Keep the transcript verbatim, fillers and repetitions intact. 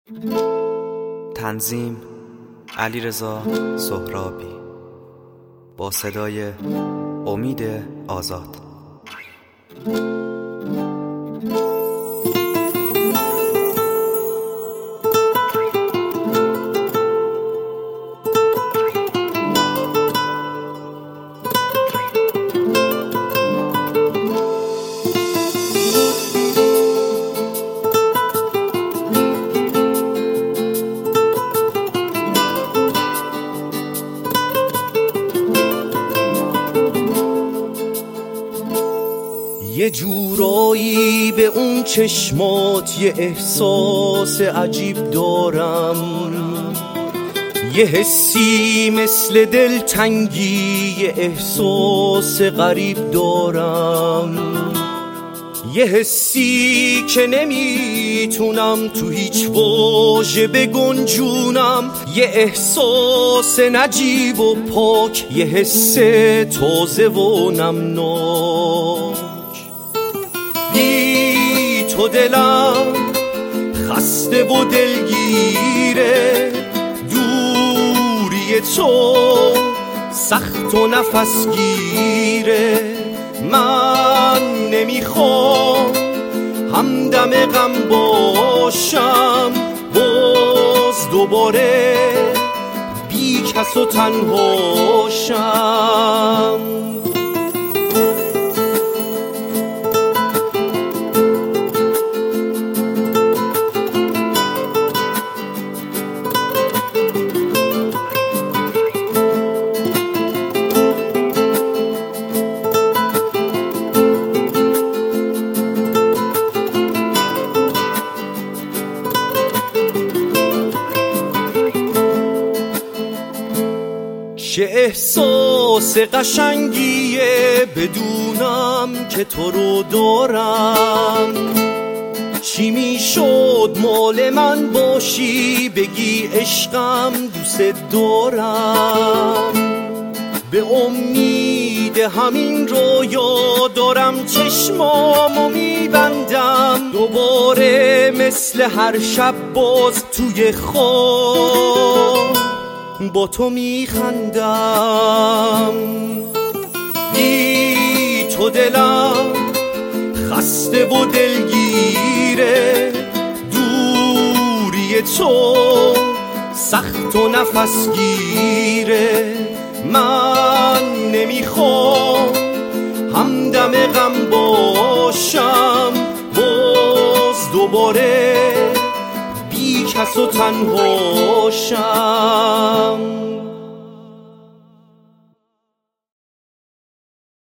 تنظیم علیرضا سهرابی با صدای امید آزاد. یه جورایی به اون چشمات یه احساس عجیب دارم، یه حسی مثل دلتنگی، یه احساس غریب دارم، یه حسی که نمیتونم تو هیچ واژه بگنجونم، یه احساس نجیب و پاک، یه حس تازه و نمناک. بی تو دلم خسته و دلگیره، دوری تو سخت و نفس گیره، من نمیخوام همدم غم باشم، باز دوباره بی کس و تنهاشم. چه احساس قشنگیه بدونم که تو رو دارم، چی میشد مال من باشی بگی عشقم دوست دارم. به امید همین رویا دارم چشمامو میبندم، دوباره مثل هر شب باز توی خواب با تو میخندم. بی تو دلم خسته و دلگیره، دوری تو سخت و نفس گیره، من نمیخوام همدم غم باشم، باز دوباره بی کس و تنهاشم.